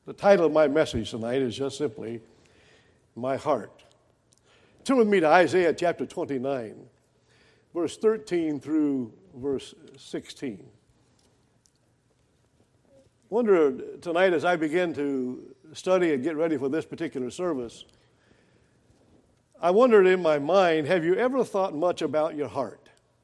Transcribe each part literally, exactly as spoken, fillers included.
The title of my message tonight is just simply, My Heart. Turn with me to Isaiah chapter twenty-nine, verse thirteen through verse sixteen. Wonder tonight as I begin to study and get ready for this particular service, I wondered in my mind, have you ever thought much about your heart?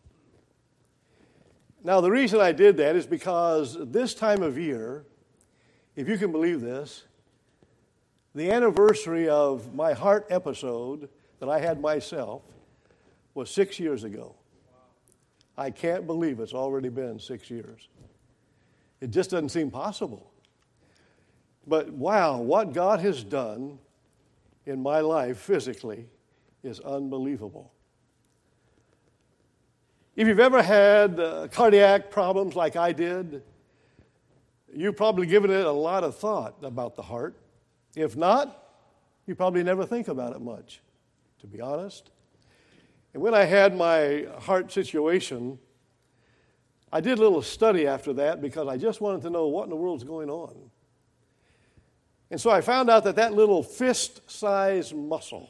Now, the reason I did that is because this time of year, if you can believe this, the anniversary of my heart episode that I had myself was six years ago. I can't believe it's already been six years. It just doesn't seem possible. But wow, what God has done in my life physically is unbelievable. If you've ever had uh, cardiac problems like I did, you've probably given it a lot of thought about the heart. If not, you probably never think about it much, to be honest. And when I had my heart situation, I did a little study after that because I just wanted to know what in the world's going on. And so I found out that that little fist-sized muscle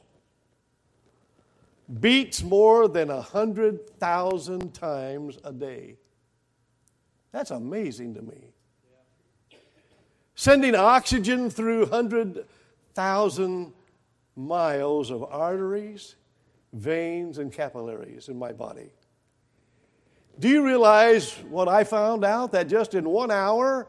beats more than one hundred thousand times a day. That's amazing to me. Sending oxygen through one hundred thousand miles of arteries, veins, and capillaries in my body. Do you realize what I found out? That just in one hour,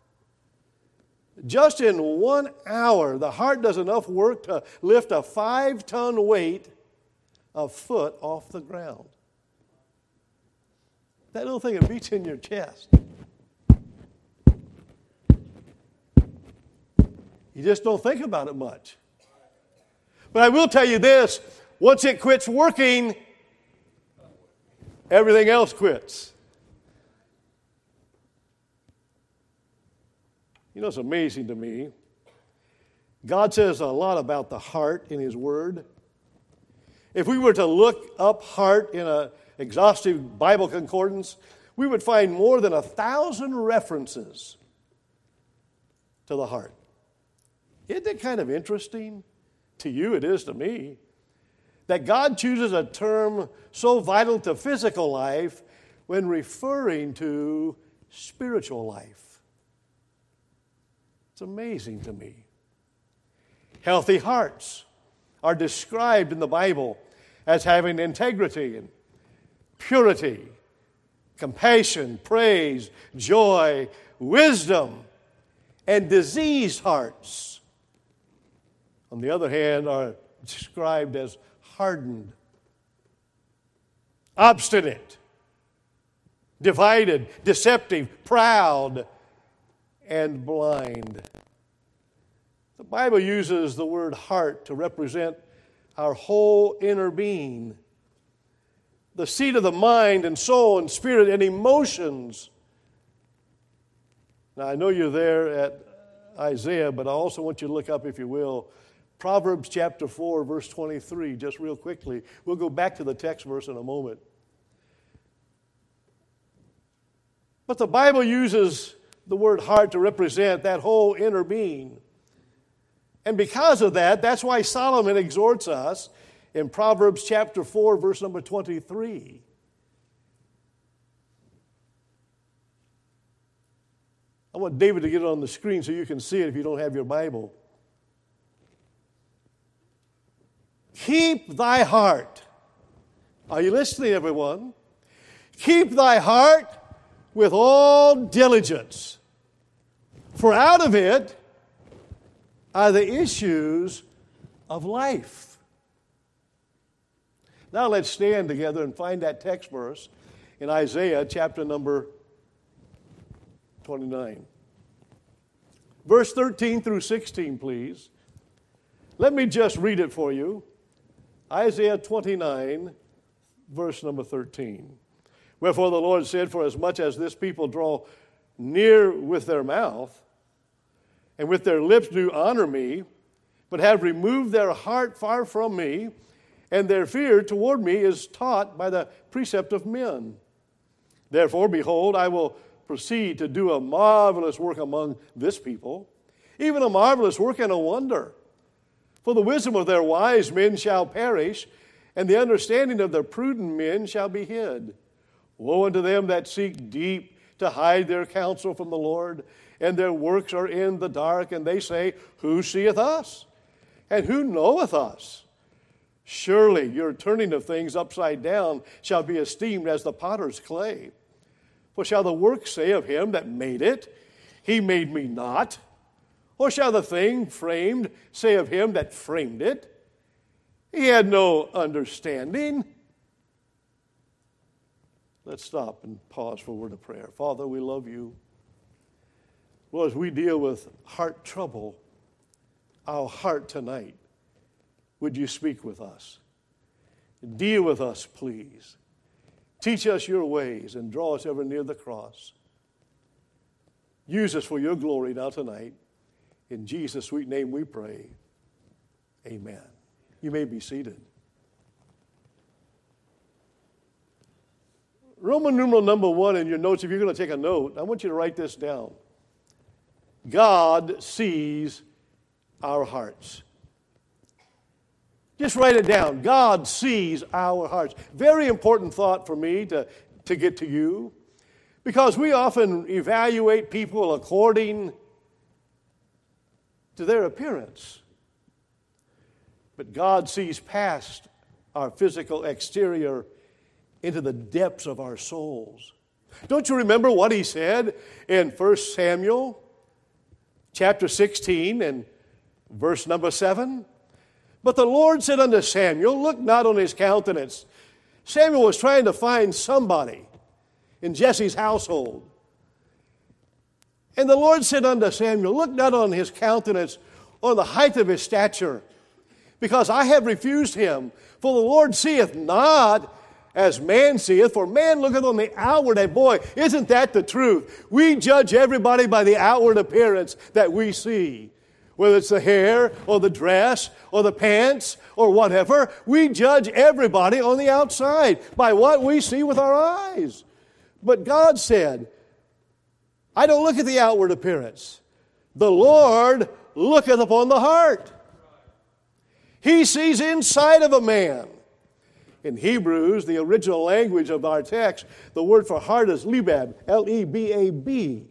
just in one hour, the heart does enough work to lift a five-ton weight a foot off the ground. That little thing that beats in your chest. You just don't think about it much. But I will tell you this, once it quits working, everything else quits. You know, it's amazing to me. God says a lot about the heart in His Word. If we were to look up heart in an exhaustive Bible concordance, we would find more than a thousand references to the heart. Isn't it kind of interesting? To you, it is to me. That God chooses a term so vital to physical life when referring to spiritual life. It's amazing to me. Healthy hearts are described in the Bible as having integrity and purity, compassion, praise, joy, wisdom, and diseased hearts, on the other hand, are described as hardened, obstinate, divided, deceptive, proud, and blind. The Bible uses the word heart to represent our whole inner being, the seat of the mind and soul and spirit and emotions. Now, I know you're there at Isaiah, but I also want you to look up, if you will, Proverbs chapter four, verse twenty-three, just real quickly. We'll go back to the text verse in a moment. But the Bible uses the word heart to represent that whole inner being. And because of that, that's why Solomon exhorts us in Proverbs chapter four, verse number twenty-three. I want David to get it on the screen so you can see it if you don't have your Bible. Keep thy heart. Are you listening, everyone? Keep thy heart with all diligence, for out of it are the issues of life. Now let's stand together and find that text verse in Isaiah chapter number twenty-nine. Verse thirteen through sixteen, please. Let me just read it for you. Isaiah twenty-nine, verse number thirteen. Wherefore the Lord said, for as much as this people draw near with their mouth, and with their lips do honor me, but have removed their heart far from me, and their fear toward me is taught by the precept of men. Therefore, behold, I will proceed to do a marvelous work among this people, even a marvelous work and a wonder. For the wisdom of their wise men shall perish, and the understanding of their prudent men shall be hid. Woe unto them that seek deep to hide their counsel from the Lord, and their works are in the dark, and they say, Who seeth us? And who knoweth us? Surely your turning of things upside down shall be esteemed as the potter's clay. For shall the work say of him that made it, He made me not? Or shall the thing framed say of him that framed it, He had no understanding? Let's stop and pause for a word of prayer. Father, we love you. Well, as we deal with heart trouble, our heart tonight, would you speak with us? Deal with us, please. Teach us your ways and draw us ever near the cross. Use us for your glory now tonight. In Jesus' sweet name we pray. Amen. You may be seated. Roman numeral number one in your notes, if you're going to take a note, I want you to write this down. God sees our hearts. Just write it down. God sees our hearts. Very important thought for me to, to get to you, because we often evaluate people according to their appearance. But God sees past our physical exterior into the depths of our souls. Don't you remember what he said in First Samuel chapter sixteen and verse number seven? But the Lord said unto Samuel, Look not on his countenance. Samuel was trying to find somebody in Jesse's household. And the Lord said unto Samuel, Look not on his countenance or the height of his stature, because I have refused him. For the Lord seeth not as man seeth, for man looketh on the outward. And boy, isn't that the truth? We judge everybody by the outward appearance that we see. Whether it's the hair or the dress or the pants or whatever, we judge everybody on the outside by what we see with our eyes. But God said, I don't look at the outward appearance. The Lord looketh upon the heart. He sees inside of a man. In Hebrews, the original language of our text, the word for heart is lebab, L E B A B.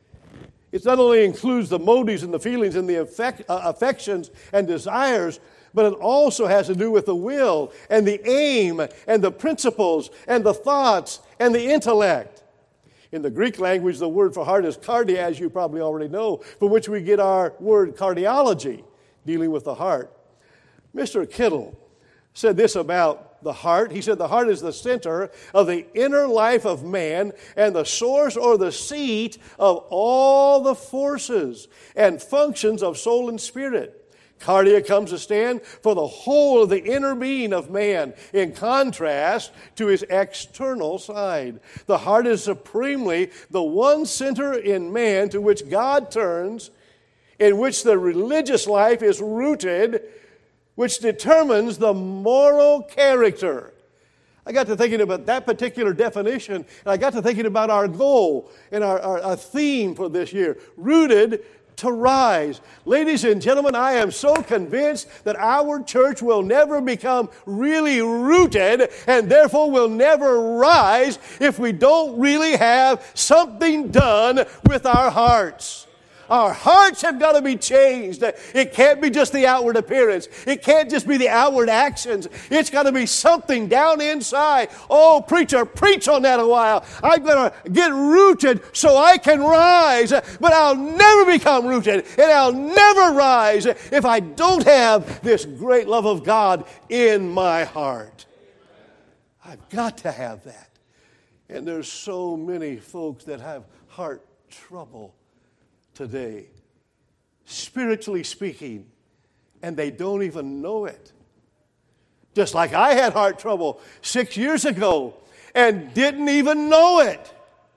It not only includes the motives and the feelings and the affect, uh, affections and desires, but it also has to do with the will and the aim and the principles and the thoughts and the intellect. In the Greek language, the word for heart is cardia, as you probably already know, from which we get our word cardiology, dealing with the heart. Mister Kittle said this about the heart. He said the heart is the center of the inner life of man and the source or the seat of all the forces and functions of soul and spirit. Cardia comes to stand for the whole of the inner being of man, in contrast to his external side. The heart is supremely the one center in man to which God turns, in which the religious life is rooted, which determines the moral character. I got to thinking about that particular definition, and I got to thinking about our goal and our, our, our theme for this year, rooted to rise. Ladies and gentlemen, I am so convinced that our church will never become really rooted and therefore will never rise if we don't really have something done with our hearts. Our hearts have got to be changed. It can't be just the outward appearance. It can't just be the outward actions. It's got to be something down inside. Oh, preacher, preach on that a while. I'm going to get rooted so I can rise. But I'll never become rooted and I'll never rise if I don't have this great love of God in my heart. I've got to have that. And there's so many folks that have heart trouble today, spiritually speaking, and they don't even know it. Just like I had heart trouble six years ago and didn't even know it.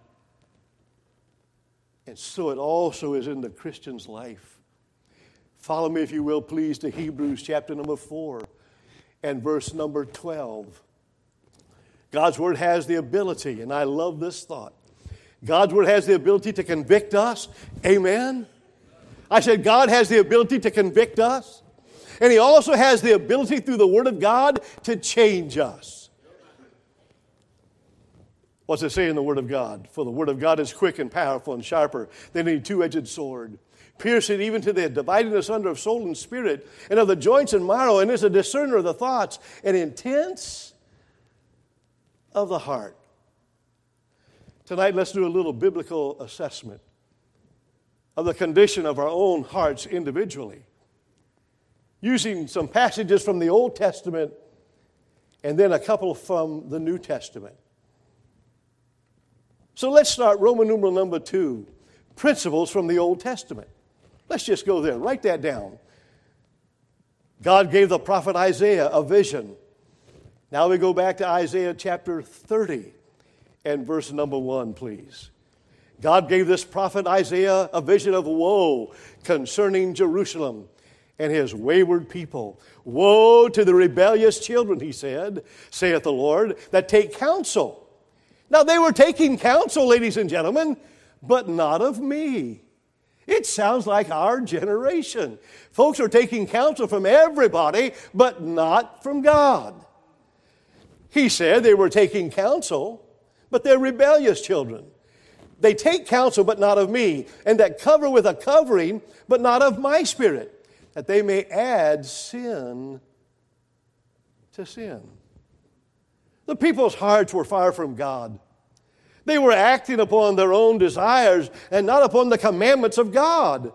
And so it also is in the Christian's life. Follow me, if you will, please, to Hebrews chapter number four and verse number twelve. God's Word has the ability, and I love this thought, God's Word has the ability to convict us, amen, I said God has the ability to convict us, and He also has the ability through the Word of God to change us. What's it say in the Word of God? For the Word of God is quick and powerful and sharper than any two-edged sword, piercing even to the dividing asunder of soul and spirit, and of the joints and marrow, and is a discerner of the thoughts and intents of the heart. Tonight, let's do a little biblical assessment of the condition of our own hearts individually, using some passages from the Old Testament and then a couple from the New Testament. So let's start Roman numeral number two, principles from the Old Testament. Let's just go there. Write that down. God gave the prophet Isaiah a vision. Now we go back to Isaiah chapter thirty and verse number one, please. God gave this prophet Isaiah a vision of woe concerning Jerusalem and his wayward people. Woe to the rebellious children, he said, saith the Lord, that take counsel. Now they were taking counsel, ladies and gentlemen, but not of me. It sounds like our generation. Folks are taking counsel from everybody, but not from God. He said they were taking counsel, but they're rebellious children. They take counsel, but not of me, and that cover with a covering, but not of my spirit, that they may add sin to sin. The people's hearts were far from God. They were acting upon their own desires and not upon the commandments of God.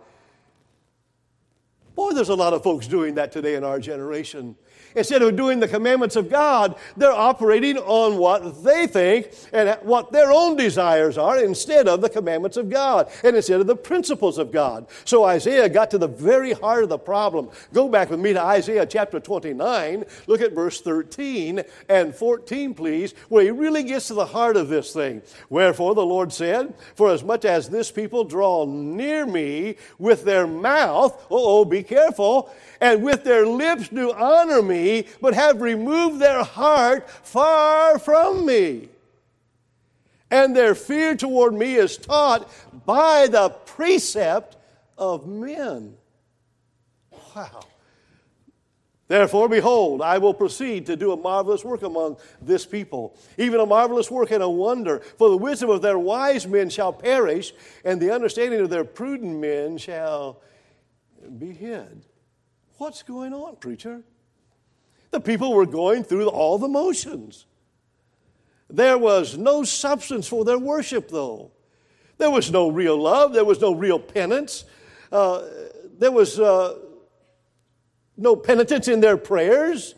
Boy, there's a lot of folks doing that today in our generation. Instead of doing the commandments of God, they're operating on what they think and what their own desires are instead of the commandments of God and instead of the principles of God. So Isaiah got to the very heart of the problem. Go back with me to Isaiah chapter twenty-nine. Look at verse thirteen and fourteen, please, where he really gets to the heart of this thing. Wherefore the Lord said, for as much as this people draw near me with their mouth, uh-oh, be careful, and with their lips do honor me, but have removed their heart far from me. And their fear toward me is taught by the precept of men. Wow. Therefore, behold, I will proceed to do a marvelous work among this people, even a marvelous work and a wonder. For the wisdom of their wise men shall perish, and the understanding of their prudent men shall be hid. What's going on, preacher? The people were going through all the motions. There was no substance for their worship, though. There was no real love. There was no real penance. Uh, there was uh, no penitence in their prayers.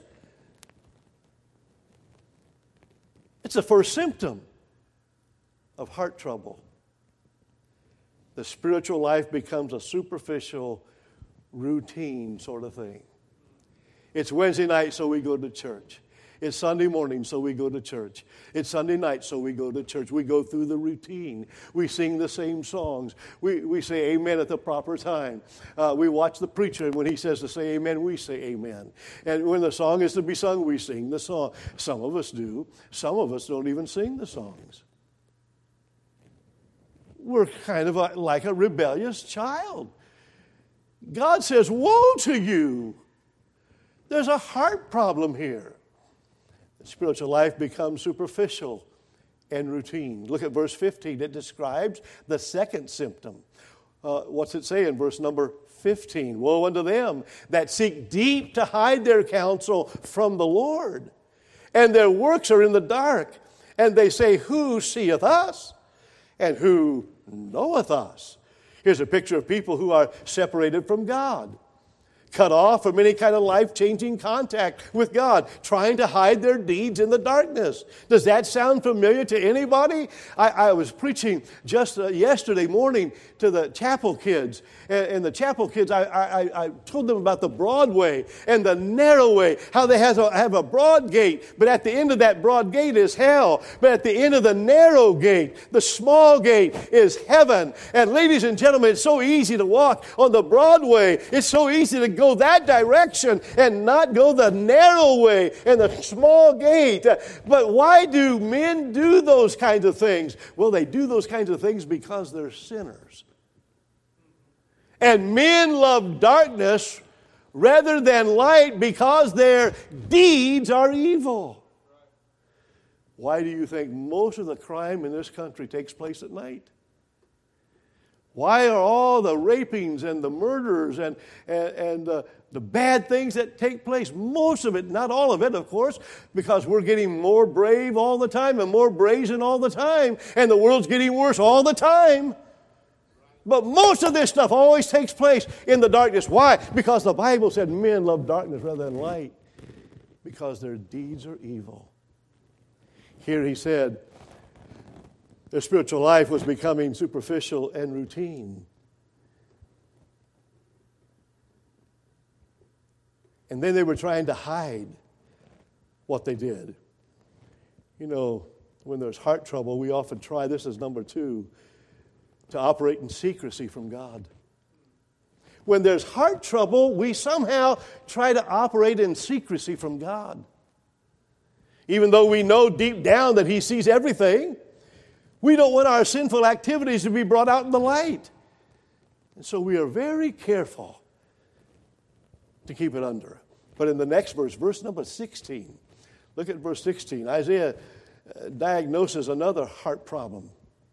It's the first symptom of heart trouble. The spiritual life becomes a superficial, routine sort of thing. It's Wednesday night, so we go to church. It's Sunday morning, so we go to church. It's Sunday night, so we go to church. We go through the routine. We sing the same songs. We, we say amen at the proper time. Uh, we watch the preacher, and when he says to say amen, we say amen. And when the song is to be sung, we sing the song. Some of us do. Some of us don't even sing the songs. We're kind of a, like a rebellious child. God says, woe to you. There's a heart problem here. The spiritual life becomes superficial and routine. Look at verse fifteen. It describes the second symptom. Uh, what's it say in verse number fifteen? Woe unto them that seek deep to hide their counsel from the Lord, and their works are in the dark. And they say, who seeth us? And who knoweth us? Here's a picture of people who are separated from God, cut off from any kind of life-changing contact with God, trying to hide their deeds in the darkness. Does that sound familiar to anybody? I, I was preaching just uh, yesterday morning to the chapel kids, and, and the chapel kids, I, I, I told them about the broad way and the narrow way, how they have a, have a broad gate, but at the end of that broad gate is hell, but at the end of the narrow gate, the small gate, is heaven. And ladies and gentlemen, it's so easy to walk on the broad way. It's so easy to go that direction and not go the narrow way and the small gate. But why do men do those kinds of things? Well, they do those kinds of things because they're sinners. And men love darkness rather than light because their deeds are evil. Why do you think most of the crime in this country takes place at night? Why are all the rapings and the murders and, and, and the, the bad things that take place, most of it, not all of it, of course, because we're getting more brave all the time and more brazen all the time, and the world's getting worse all the time. But most of this stuff always takes place in the darkness. Why? Because the Bible said men love darkness rather than light, because their deeds are evil. Here he said, their spiritual life was becoming superficial and routine. And then they were trying to hide what they did. You know, when there's heart trouble, we often try, this is number two, to operate in secrecy from God. When there's heart trouble, we somehow try to operate in secrecy from God. Even though we know deep down that He sees everything, we don't want our sinful activities to be brought out in the light. And so we are very careful to keep it under. But in the next verse, verse number sixteen, look at verse sixteen. Isaiah diagnoses another heart problem.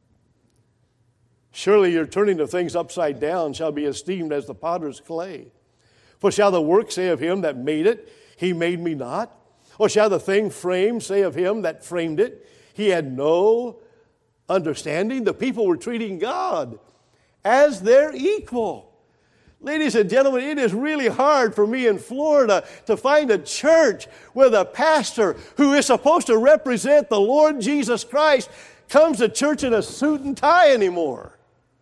Surely your turning of things upside down shall be esteemed as the potter's clay. For shall the work say of him that made it, He made me not? Or shall the thing framed say of him that framed it, He had no understanding? The people were treating God as their equal. Ladies and gentlemen, it is really hard for me in Florida to find a church where the pastor, who is supposed to represent the Lord Jesus Christ, comes to church in a suit and tie anymore.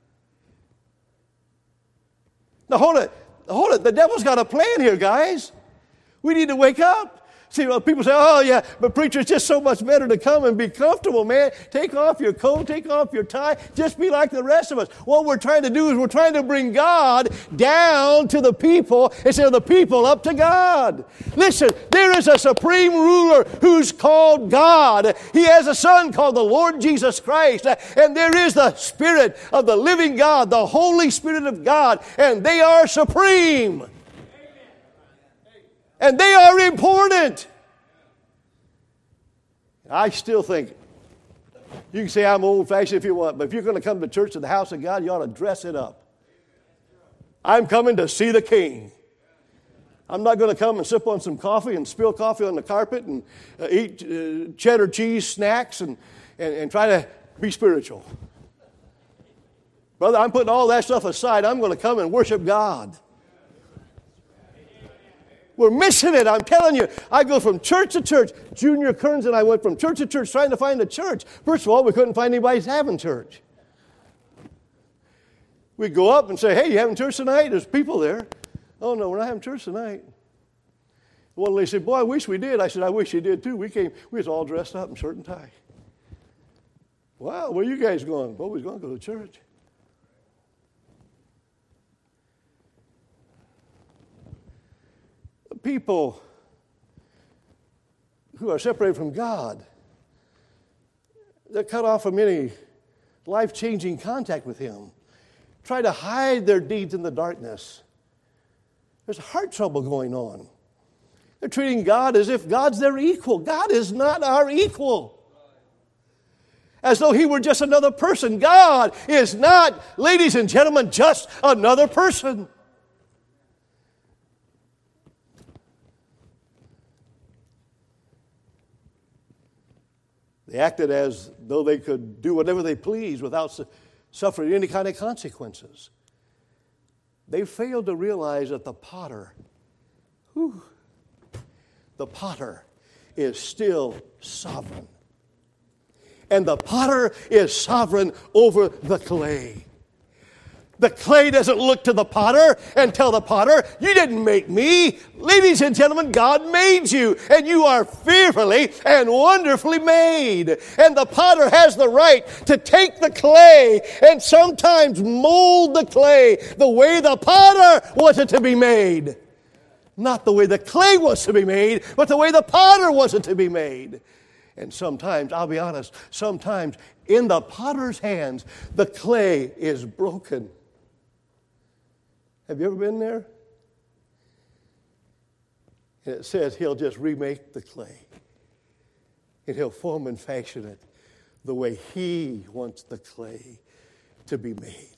Now hold it, hold it. The devil's got a plan here, guys. We need to wake up. See, well, people say, oh, yeah, but preacher, it's just so much better to come and be comfortable, man. Take off your coat, take off your tie, just be like the rest of us. What we're trying to do is we're trying to bring God down to the people instead of the people up to God. Listen, there is a supreme ruler who's called God. He has a son called the Lord Jesus Christ. And there is the Spirit of the living God, the Holy Spirit of God, and they are supreme. And they are important. I still think, you can say I'm old-fashioned if you want, but if you're going to come to church to the house of God, you ought to dress it up. I'm coming to see the King. I'm not going to come and sip on some coffee and spill coffee on the carpet and uh, eat uh, cheddar cheese snacks and, and, and try to be spiritual. Brother, I'm putting all that stuff aside. I'm going to come and worship God. We're missing it, I'm telling you. I go from church to church. Junior Kearns and I went from church to church trying to find a church. First of all, we couldn't find anybody having church. We'd go up and say, hey, you having church tonight? There's people there. Oh, no, we're not having church tonight. One lady said, boy, I wish we did. I said, I wish you did too. We came, we was all dressed up in shirt and tie. Wow, where you guys going? Well, we was going to go to church. People who are separated from God, they're cut off from any life-changing contact with Him, try to hide their deeds in the darkness. There's heart trouble going on. They're treating God as if God's their equal. God is not our equal. As though He were just another person. God is not, ladies and gentlemen, just another person. They acted as though they could do whatever they pleased without su- suffering any kind of consequences. They failed to realize that the potter, whew, the potter is still sovereign. And the potter is sovereign over the clay. The clay doesn't look to the potter and tell the potter, you didn't make me. Ladies and gentlemen, God made you, and you are fearfully and wonderfully made. And the potter has the right to take the clay and sometimes mold the clay the way the potter wants it to be made. Not the way the clay wants to be made, but the way the potter wants it to be made. And sometimes, I'll be honest, sometimes in the potter's hands, the clay is broken. Have you ever been there? And it says he'll just remake the clay. And he'll form and fashion it the way he wants the clay to be made.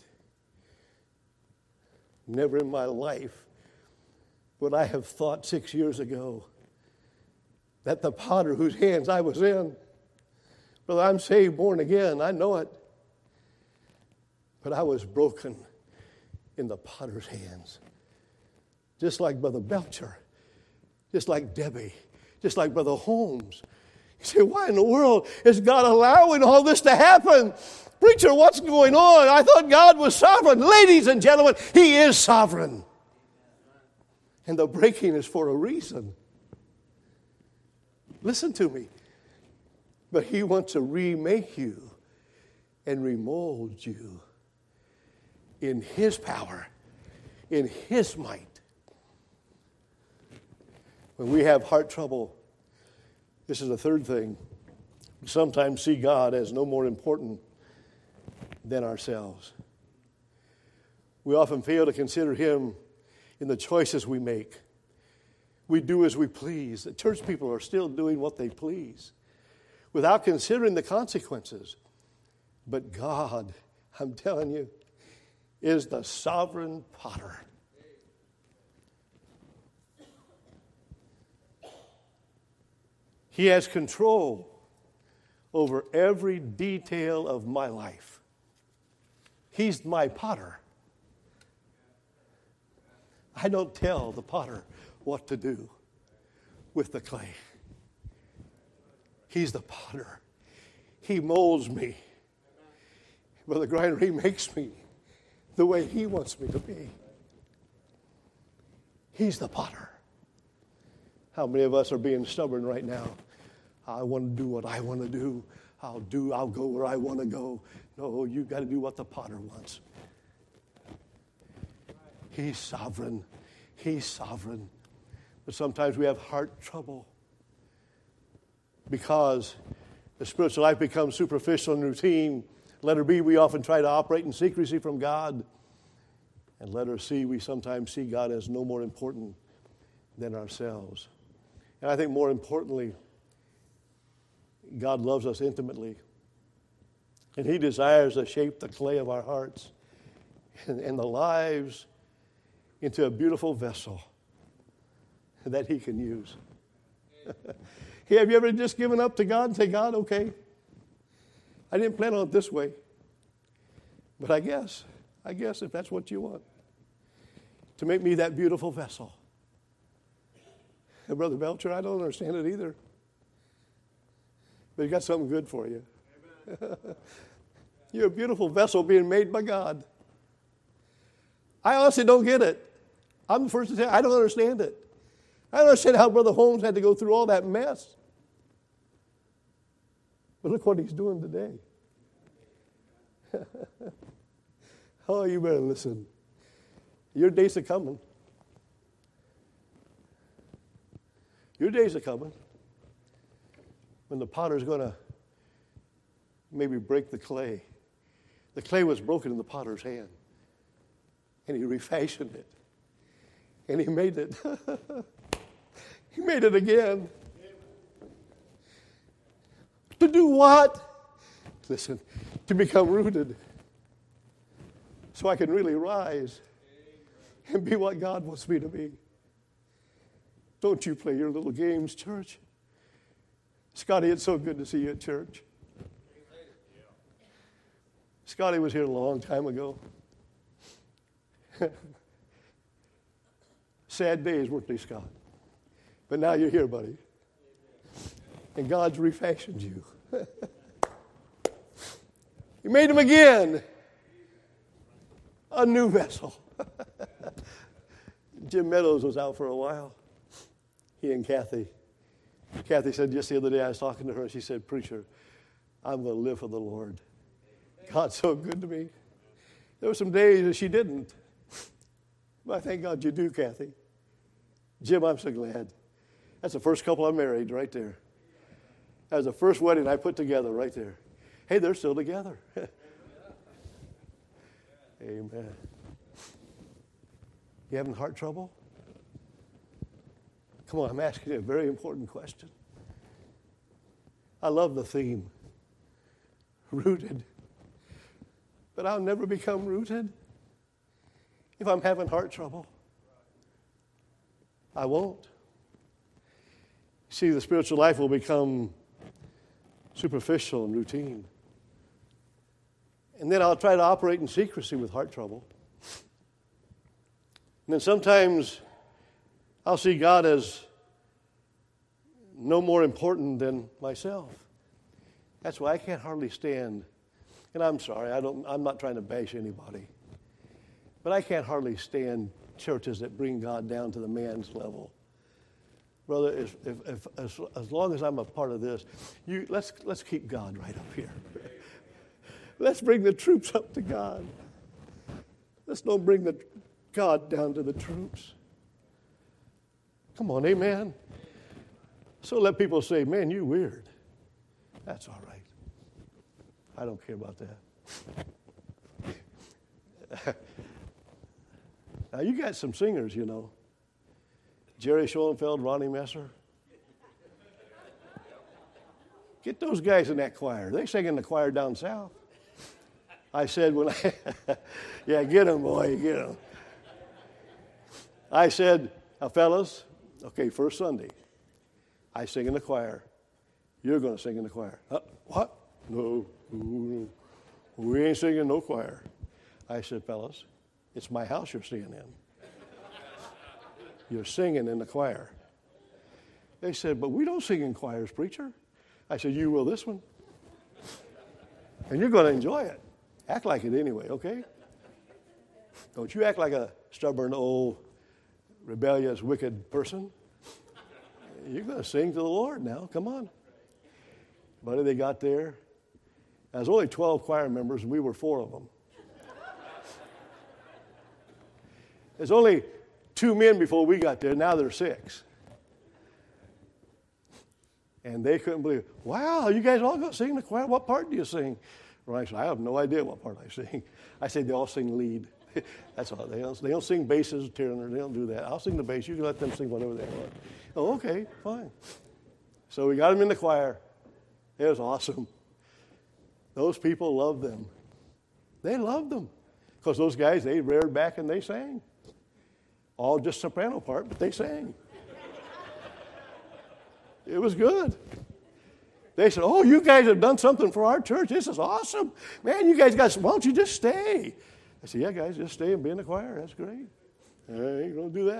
Never in my life would I have thought six years ago that the potter whose hands I was in, brother, I'm saved, born again, I know it. But I was broken in the potter's hands. Just like Brother Belcher, just like Debbie, just like Brother Holmes. You say, why in the world is God allowing all this to happen? Preacher, what's going on? I thought God was sovereign. Ladies and gentlemen, he is sovereign. And the breaking is for a reason. Listen to me. But he wants to remake you and remold you in his power, in his might. When we have heart trouble, this is the third thing. We sometimes see God as no more important than ourselves. We often fail to consider him in the choices we make. We do as we please. The church people are still doing what they please without considering the consequences. But God, I'm telling you, is the sovereign potter. He has control over every detail of my life. He's my potter. I don't tell the potter what to do with the clay. He's the potter. He molds me. Brother Grinder, he makes me the way he wants me to be. He's the potter. How many of us are being stubborn right now? I want to do what I want to do. I'll do, I'll go where I want to go. No, you've got to do what the potter wants. He's sovereign. He's sovereign. But sometimes we have heart trouble because the spiritual life becomes superficial and routine. Letter B, we often try to operate in secrecy from God. And letter C, we sometimes see God as no more important than ourselves. And I think more importantly, God loves us intimately. And he desires to shape the clay of our hearts and, and the lives into a beautiful vessel that he can use. Hey, have you ever just given up to God and say, God, okay, I didn't plan on it this way, but I guess, I guess if that's what you want, to make me that beautiful vessel. And Brother Belcher, I don't understand it either, but he got something good for you. You're a beautiful vessel being made by God. I honestly don't get it. I'm the first to say I don't understand it. I don't understand how Brother Holmes had to go through all that mess. But look what he's doing today. Oh, you better listen. Your days are coming. Your days are coming when the potter's going to maybe break the clay. The clay was broken in the potter's hand. And he refashioned it. And he made it. He made it again. To do what? Listen, to become rooted. So I can really rise and be what God wants me to be. Don't you play your little games, church. Scotty, it's so good to see you at church. Scotty was here a long time ago. Sad days, weren't they, Scott? But now you're here, buddy. And God's refashioned you. He made him again a new vessel. Jim Meadows was out for a while. He and Kathy. Kathy said just the other day, I was talking to her, she said, Preacher, I'm going to live for the Lord. God's so good to me. There were some days that she didn't. But I thank God you do, Kathy. Jim, I'm so glad. That's the first couple I married right there. That was the first wedding I put together right there. Hey, they're still together. Amen. You having heart trouble? Come on, I'm asking you a very important question. I love the theme, rooted. But I'll never become rooted if I'm having heart trouble. I won't. See, the spiritual life will become superficial and routine. And then I'll try to operate in secrecy with heart trouble. And then sometimes I'll see God as no more important than myself. That's why I can't hardly stand. And I'm sorry, I don't, I'm not trying to bash anybody. But I can't hardly stand churches that bring God down to the man's level. Brother, if, if, if, as, as long as I'm a part of this, you, let's, let's keep God right up here. Let's bring the troops up to God. Let's don't bring the God down to the troops. Come on, amen? So let people say, man, you weird. That's all right. I don't care about that. Now, you got some singers, you know. Jerry Schoenfeld, Ronnie Messer. Get those guys in that choir. They sing in the choir down south. I said when I, yeah, get them, boy, get them. I said, now, fellas, okay, first Sunday, I sing in the choir. You're going to sing in the choir. Uh, what? No, no, no. We ain't singing no choir. I said, fellas, it's my house you're singing in. You're singing in the choir. They said, but we don't sing in choirs, preacher. I said, you will this one. And you're going to enjoy it. Act like it anyway, okay? Don't you act like a stubborn, old, rebellious, wicked person. You're going to sing to the Lord now. Come on. Buddy, they got there. There was only twelve choir members, and we were four of them. There's only two men before we got there. Now there's six. And they couldn't believe it. Wow, you guys all going to sing in the choir? What part do you sing? Ronnie said, I have no idea what part I sing. I said, they all sing lead. That's all. They don't, they don't sing basses, tenor. They don't do that. I'll sing the bass. You can let them sing whatever they want. Oh, okay, fine. So we got them in the choir. It was awesome. Those people loved them. They loved them. Because those guys, they reared back and they sang. All just soprano part, but they sang. It was good. They said, oh, you guys have done something for our church. This is awesome. Man, you guys got, why don't you just stay? I said, yeah, guys, just stay and be in the choir. That's great. I ain't going to do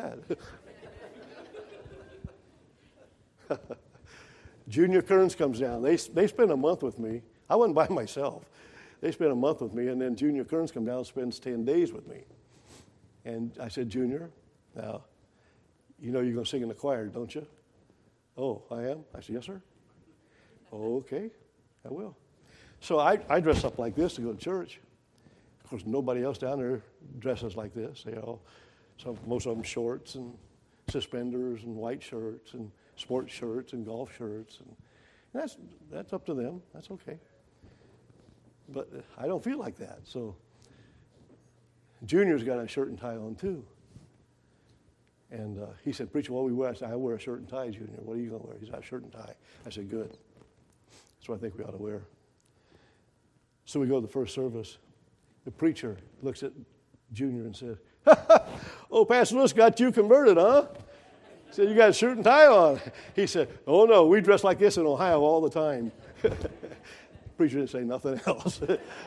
that. Junior Kearns comes down. They, they spend a month with me. I wasn't by myself. They spent a month with me, and then Junior Kearns comes down and spends ten days with me. And I said, Junior, now, you know you're going to sing in the choir, don't you? Oh, I am? I said, yes, sir. Oh, okay, I will. So I, I dress up like this to go to church. Of course, nobody else down there dresses like this. They all, some, most of them shorts and suspenders and white shirts and sports shirts and golf shirts. And that's, that's up to them. That's okay. But I don't feel like that. So Junior's got a shirt and tie on too. And uh, he said, preacher, what we wear? I said, I wear a shirt and tie, Junior. What are you going to wear? He said, a shirt and tie. I said, good. That's what I think we ought to wear. So we go to the first service. The preacher looks at Junior and said, oh, Pastor Lewis got you converted, huh? He said, you got a shirt and tie on. He said, oh, no, we dress like this in Ohio all the time. Preacher didn't say nothing else.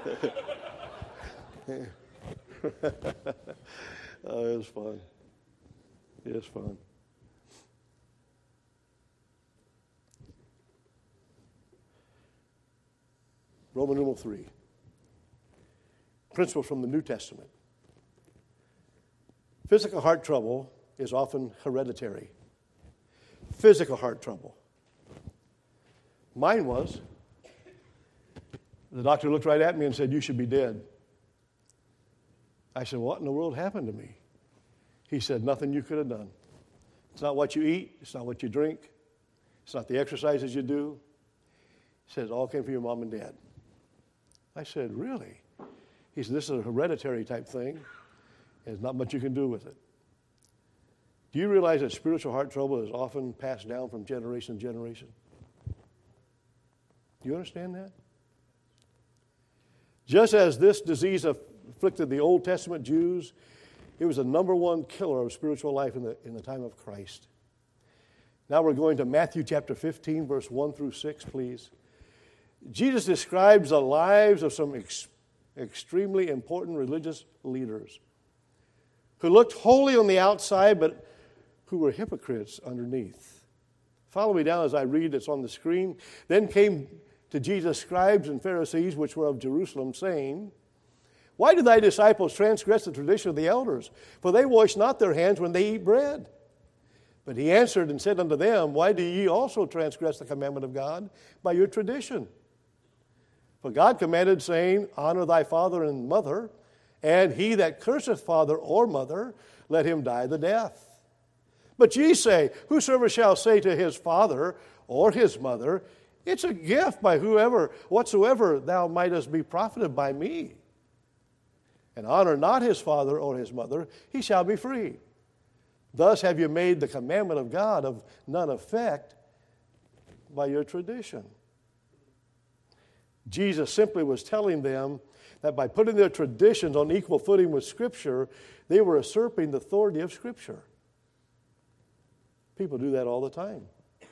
Oh, it was fun. It was fun. Roman numeral three. Principle from the New Testament. Physical heart trouble is often hereditary. Physical heart trouble. Mine was. The doctor looked right at me and said, you should be dead. I said, what in the world happened to me? He said, nothing you could have done. It's not what you eat. It's not what you drink. It's not the exercises you do. He said, it all came from your mom and dad. I said, really? He said, this is a hereditary type thing. There's not much you can do with it. Do you realize that spiritual heart trouble is often passed down from generation to generation? Do you understand that? Just as this disease afflicted the Old Testament Jews, it was the number one killer of spiritual life in the, in the time of Christ. Now we're going to Matthew chapter fifteen, verse one through six, please. Jesus describes the lives of some ex- extremely important religious leaders who looked holy on the outside, but who were hypocrites underneath. Follow me down as I read. It's on the screen. Then came to Jesus scribes and Pharisees, which were of Jerusalem, saying, "Why do thy disciples transgress the tradition of the elders? For they wash not their hands when they eat bread." But he answered and said unto them, "Why do ye also transgress the commandment of God by your tradition? For God commanded, saying, Honor thy father and mother, and he that curseth father or mother, let him die the death. But ye say, Whosoever shall say to his father or his mother, It's a gift by whoever, whatsoever thou mightest be profited by me, and honor not his father or his mother, he shall be free. Thus have you made the commandment of God of none effect by your tradition." Jesus simply was telling them that by putting their traditions on equal footing with Scripture, they were usurping the authority of Scripture. People do that all the time.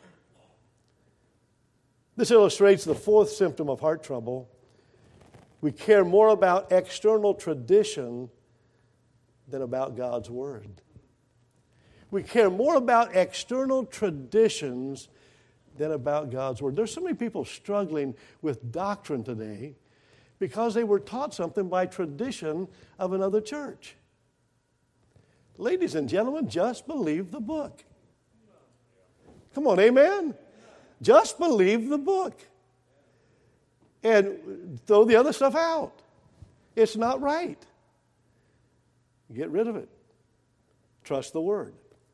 This illustrates the fourth symptom of heart trouble. We care more about external tradition than about God's Word. We care more about external traditions than about God's Word. There's so many people struggling with doctrine today because they were taught something by tradition of another church. Ladies and gentlemen, just believe the book. Come on, amen? Just believe the book. And throw the other stuff out. It's not right. Get rid of it. Trust the Word.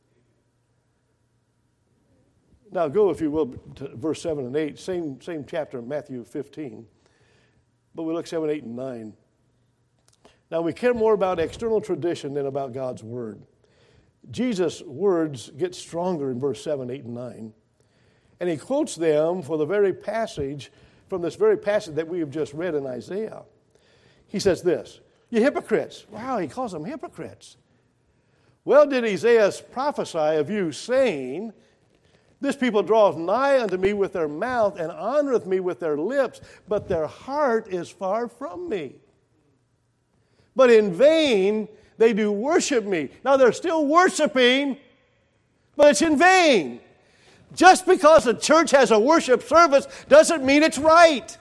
Now go, if you will, to verse seven and eight, same, same chapter, Matthew fifteen. But we look seven, eight, and nine. Now we care more about external tradition than about God's Word. Jesus' words get stronger in verse seven, eight, and nine. And he quotes them for the very passage, from this very passage that we have just read in Isaiah. He says this, "You hypocrites." Wow, he calls them hypocrites. "Well did Isaiah prophesy of you, saying, This people draweth nigh unto me with their mouth, and honoreth me with their lips, but their heart is far from me. But in vain they do worship me." Now they're still worshiping, but it's in vain. Just because the church has a worship service doesn't mean it's right.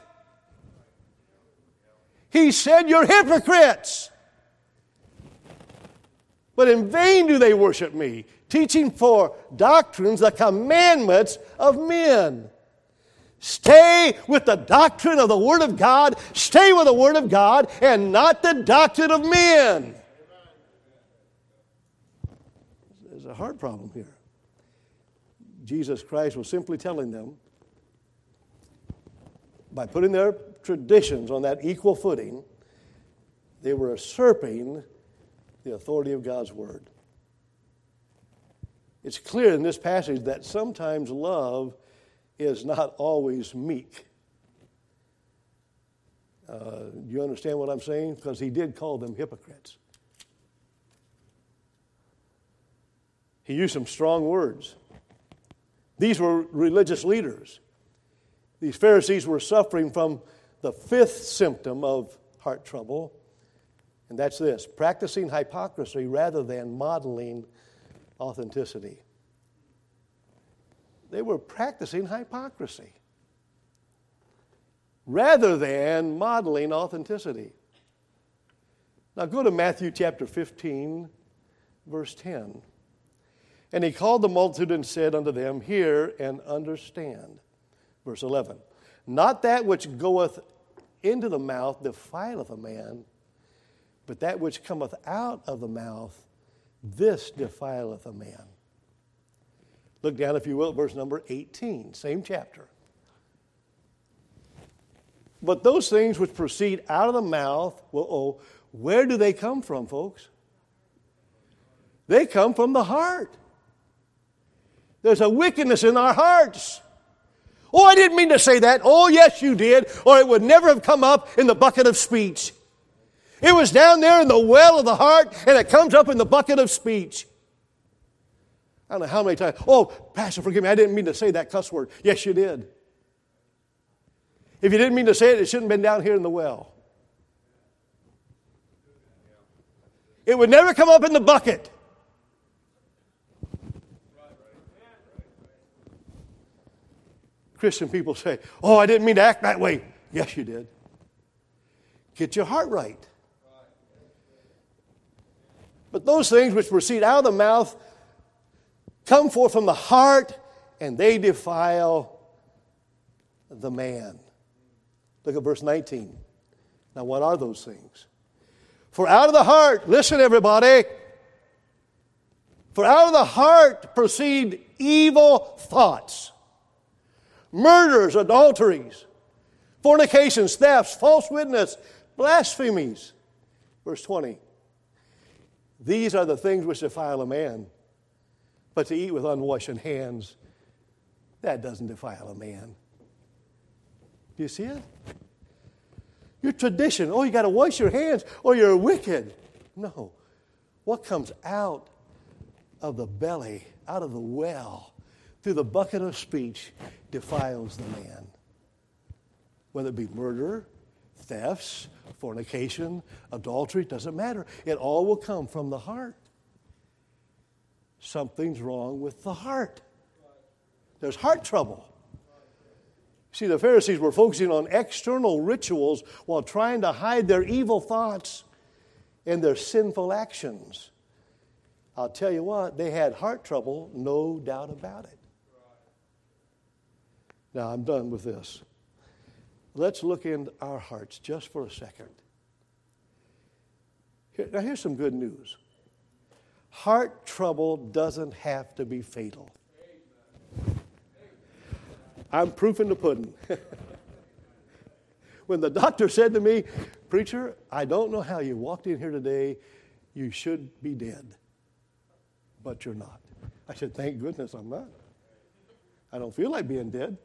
He said, "You're hypocrites." But in vain do they worship me, teaching for doctrines the commandments of men. Stay with the doctrine of the Word of God. Stay with the Word of God and not the doctrine of men. There's a heart problem here. Jesus Christ was simply telling them, by putting their traditions on that equal footing, they were usurping the authority of God's Word. It's clear in this passage that sometimes love is not always meek. Uh, you understand what I'm saying? Because he did call them hypocrites. He used some strong words. These were religious leaders. These Pharisees were suffering from the fifth symptom of heart trouble, and that's this: practicing hypocrisy rather than modeling authenticity. They were practicing hypocrisy rather than modeling authenticity. Now go to Matthew chapter fifteen, verse ten. "And he called the multitude and said unto them, Hear and understand." Verse eleven. "Not that which goeth into the mouth defileth a man, but that which cometh out of the mouth, this defileth a man." Look down, if you will, at verse number eighteen, same chapter. "But those things which proceed out of the mouth," well, oh, where do they come from, folks? They come from the heart. There's a wickedness in our hearts. Oh, I didn't mean to say that. Oh, yes, you did. Or it would never have come up in the bucket of speech. It was down there in the well of the heart, and it comes up in the bucket of speech. I don't know how many times. Oh, Pastor, forgive me. I didn't mean to say that cuss word. Yes, you did. If you didn't mean to say it, it shouldn't have been down here in the well. It would never come up in the bucket. Christian people say, oh, I didn't mean to act that way. Yes, you did. Get your heart right. But those things which proceed out of the mouth come forth from the heart, and they defile the man. Look at verse nineteen. Now, what are those things? For out of the heart, listen everybody, for out of the heart proceed evil thoughts, murders, adulteries, fornications, thefts, false witness, blasphemies. Verse twenty. These are the things which defile a man, but to eat with unwashed hands, that doesn't defile a man. Do you see it? Your tradition, oh, you got to wash your hands or you're wicked. No. What comes out of the belly, out of the well, through the bucket of speech, defiles the man. Whether it be murder, thefts, fornication, adultery, doesn't matter. It all will come from the heart. Something's wrong with the heart. There's heart trouble. See, the Pharisees were focusing on external rituals while trying to hide their evil thoughts and their sinful actions. I'll tell you what, they had heart trouble, no doubt about it. Now, I'm done with this. Let's look into our hearts just for a second. Here, now, here's some good news. Heart trouble doesn't have to be fatal. I'm proof in the pudding. When the doctor said to me, preacher, I don't know how you walked in here today. You should be dead. But you're not. I said, thank goodness I'm not. I don't feel like being dead.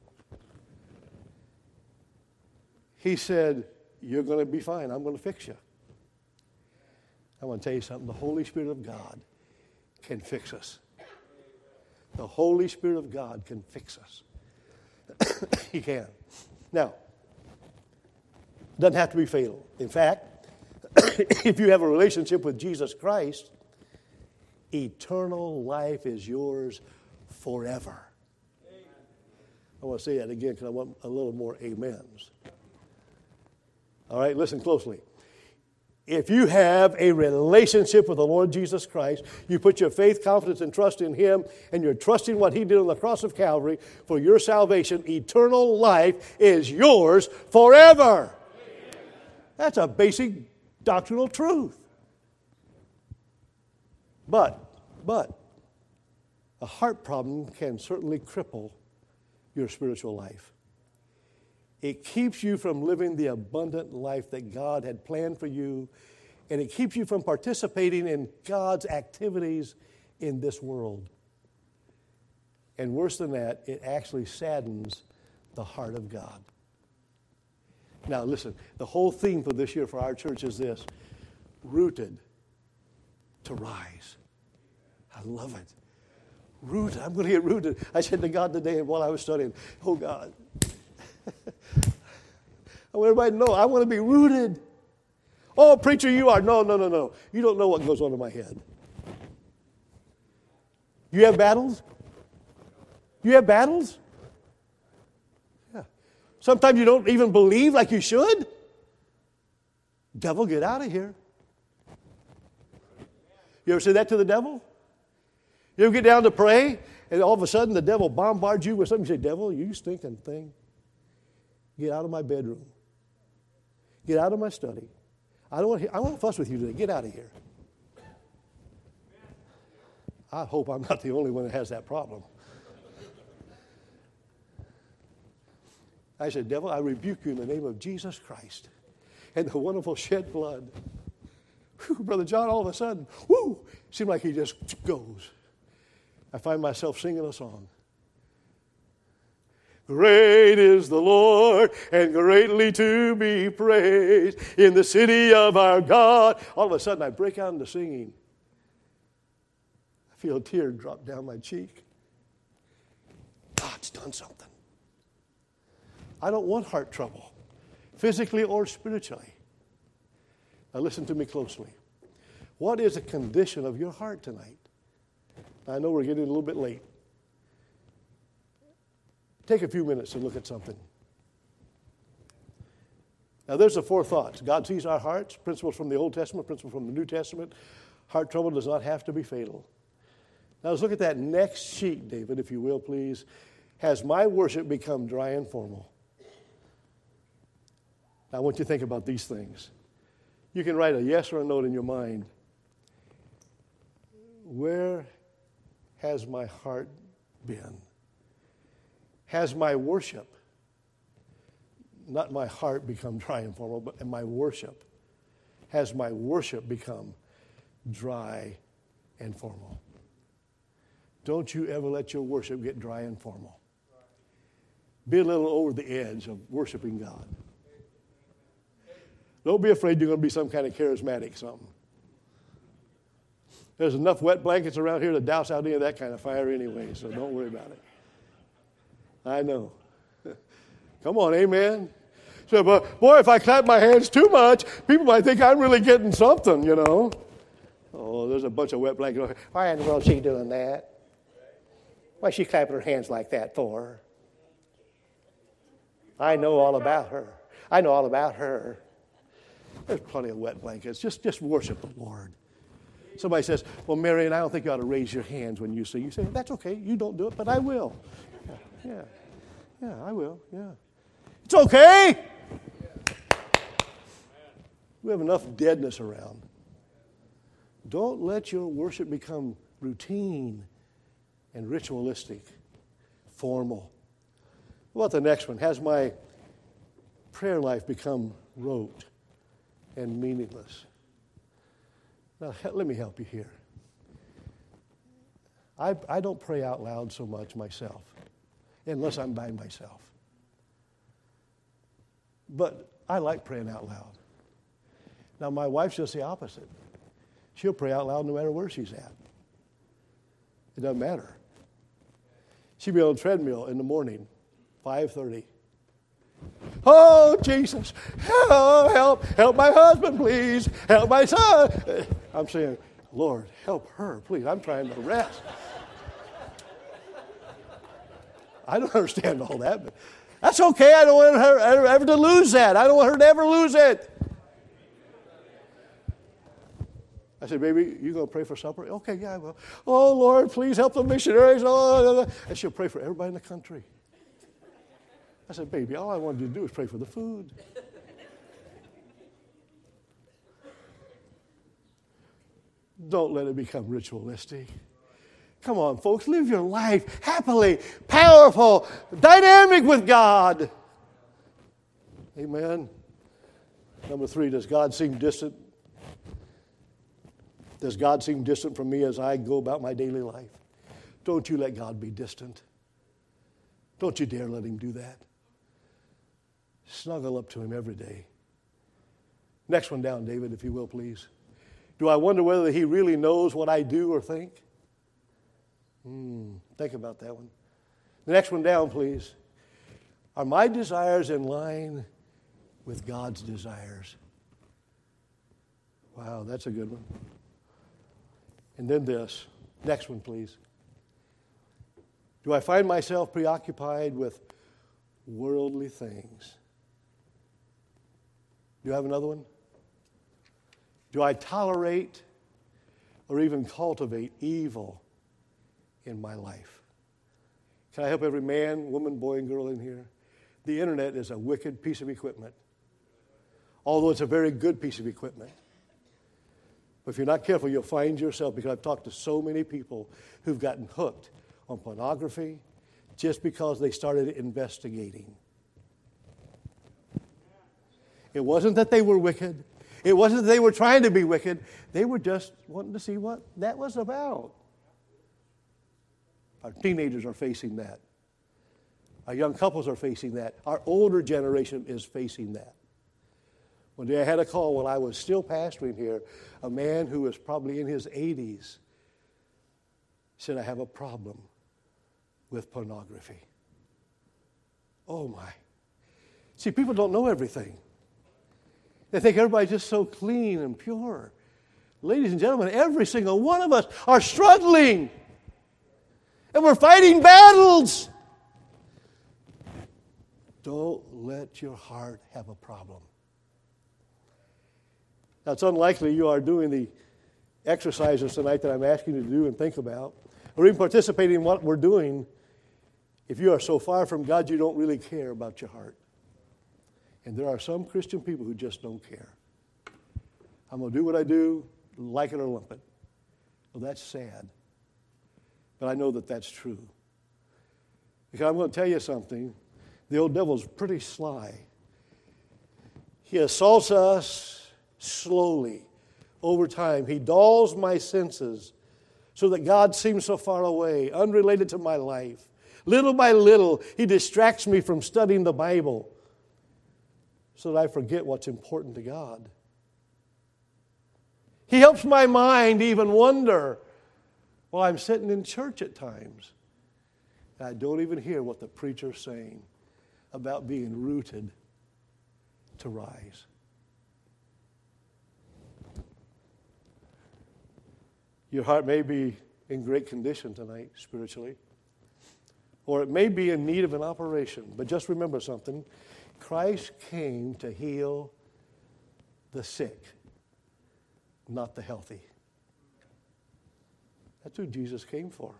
He said, you're going to be fine. I'm going to fix you. I want to tell you something. The Holy Spirit of God can fix us. The Holy Spirit of God can fix us. He can. Now, doesn't have to be fatal. In fact, if you have a relationship with Jesus Christ, eternal life is yours forever. I want to say that again because I want a little more amens. All right, listen closely. If you have a relationship with the Lord Jesus Christ, you put your faith, confidence, and trust in Him, and you're trusting what He did on the cross of Calvary for your salvation, eternal life is yours forever. Amen. That's a basic doctrinal truth. But, but, a heart problem can certainly cripple your spiritual life. It keeps you from living the abundant life that God had planned for you, and it keeps you from participating in God's activities in this world. And worse than that, it actually saddens the heart of God. Now listen, the whole theme for this year for our church is this: rooted to rise. I love it. Rooted. I'm going to get rooted. I said to God today while I was studying, oh God, I want everybody to know I want to be rooted. Oh, preacher, you are. No, no, no, no. You don't know what goes on in my head. You have battles? You have battles? Yeah. Sometimes you don't even believe like you should. Devil, get out of here. You ever say that to the devil? You ever get down to pray, and all of a sudden the devil bombards you with something? You say, devil, you stinking thing. Get out of my bedroom. Get out of my study. I don't want to, I want to fuss with you today. Get out of here. I hope I'm not the only one that has that problem. I said, devil, I rebuke you in the name of Jesus Christ and the wonderful shed blood. Whew, Brother John, all of a sudden, whoo, seemed like he just goes. I find myself singing a song. Great is the Lord, and greatly to be praised in the city of our God. All of a sudden, I break out into singing. I feel a tear drop down my cheek. God's done something. I don't want heart trouble, physically or spiritually. Now listen to me closely. What is the condition of your heart tonight? I know we're getting a little bit late. Take a few minutes to look at something. Now there's the four thoughts. God sees our hearts, principles from the Old Testament, principles from the New Testament. Heart trouble does not have to be fatal. Now let's look at that next sheet, David, if you will, please. Has my worship become dry and formal? Now I want you to think about these things. You can write a yes or a no in your mind. Where has my heart been? Has my worship, not my heart, become dry and formal, but my worship, has my worship become dry and formal? Don't you ever let your worship get dry and formal. Be a little over the edge of worshiping God. Don't be afraid you're going to be some kind of charismatic something. There's enough wet blankets around here to douse out any of that kind of fire anyway, so don't worry about it. I know. Come on, amen. So, but boy, if I clap my hands too much, people might think I'm really getting something, you know. Oh, there's a bunch of wet blankets. Why in the world is she doing that? Why is she clapping her hands like that for? I know all about her. I know all about her. There's plenty of wet blankets. Just, just worship the Lord. Somebody says, well, Marion, I don't think you ought to raise your hands when you sing. You say, that's okay. You don't do it, but I will. Yeah, yeah, yeah, I will, yeah. It's okay. We have enough deadness around. Don't let your worship become routine and ritualistic, formal. What about the next one? Has my prayer life become rote and meaningless? Now, let me help you here. I, I don't pray out loud so much myself, unless I'm by myself. But I like praying out loud. Now, my wife's just the opposite. She'll pray out loud no matter where she's at. It doesn't matter. She'll be on a treadmill in the morning, five thirty. Oh, Jesus, help, help, help my husband, please. Help my son. I'm saying, Lord, help her, please. I'm trying to rest. I don't understand all that, but that's okay. I don't want her ever, ever to lose that. I don't want her to ever lose it. I said, baby, you going to pray for supper? Okay, yeah, I will. Oh, Lord, please help the missionaries. Oh, and she'll pray for everybody in the country. I said, baby, all I wanted you to do is pray for the food. Don't let it become ritualistic. Come on, folks, live your life happily, powerful, dynamic with God. Amen. Number three, does God seem distant? Does God seem distant from me as I go about my daily life? Don't you let God be distant. Don't you dare let him do that. Snuggle up to him every day. Next one down, David, if you will, please. Do I wonder whether he really knows what I do or think? Hmm, think about that one. The next one down, please. Are my desires in line with God's desires? Wow, that's a good one. And then this. Next one, please. Do I find myself preoccupied with worldly things? Do you have another one? Do I tolerate or even cultivate evil in my life? Can I help every man, woman, boy, and girl in here? The internet is a wicked piece of equipment, although it's a very good piece of equipment. But if you're not careful, you'll find yourself, because I've talked to so many people who've gotten hooked on pornography just because they started investigating. It wasn't that they were wicked. It wasn't that they were trying to be wicked. They were just wanting to see what that was about. Our teenagers are facing that. Our young couples are facing that. Our older generation is facing that. One day I had a call while I was still pastoring here. A man who was probably in his eighties said, I have a problem with pornography. Oh my. See, people don't know everything. They think everybody's just so clean and pure. Ladies and gentlemen, every single one of us are struggling. And we're fighting battles. Don't let your heart have a problem. Now, it's unlikely you are doing the exercises tonight that I'm asking you to do and think about, or even participating in what we're doing, if you are so far from God you don't really care about your heart. And there are some Christian people who just don't care. I'm going to do what I do, like it or lump it. Well, that's sad. But I know that that's true. Because I'm going to tell you something. The old devil's pretty sly. He assaults us slowly over time. He dulls my senses so that God seems so far away, unrelated to my life. Little by little, he distracts me from studying the Bible so that I forget what's important to God. He helps my mind even wonder while I'm sitting in church at times. And I don't even hear what the preacher's saying about being rooted to rise. Your heart may be in great condition tonight, spiritually, or it may be in need of an operation. But just remember something. Christ came to heal the sick, not the healthy. That's who Jesus came for.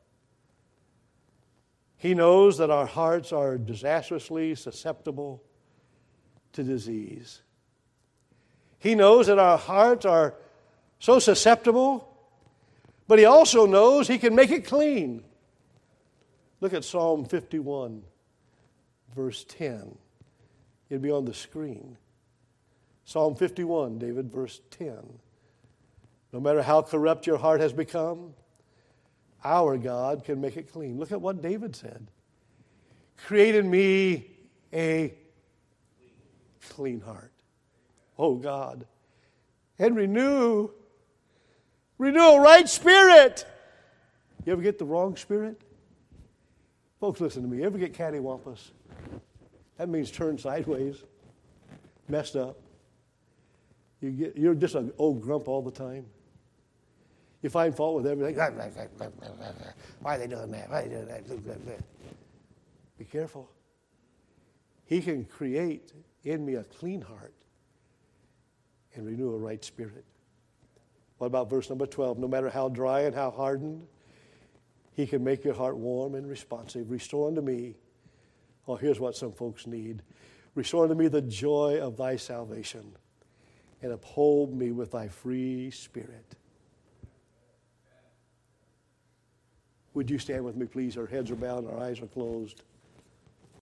He knows that our hearts are disastrously susceptible to disease. He knows that our hearts are so susceptible, but he also knows he can make it clean. Look at Psalm fifty-one, verse ten. It'll be on the screen. Psalm fifty-one, David, verse ten. No matter how corrupt your heart has become, our God can make it clean. Look at what David said. Create in me a clean heart, oh God, and renew, renew a right spirit. You ever get the wrong spirit? Folks, listen to me. You ever get cattywampus? That means turned sideways, messed up. You get, you're just an old grump all the time. You find fault with everything. Why are they doing that? Why are they doing that? Be careful. He can create in me a clean heart and renew a right spirit. What about verse number twelve? No matter how dry and how hardened, he can make your heart warm and responsive. Restore unto me. Oh, here's what some folks need. Restore unto me the joy of thy salvation and uphold me with thy free spirit. Would you stand with me, please? Our heads are bowed and our eyes are closed.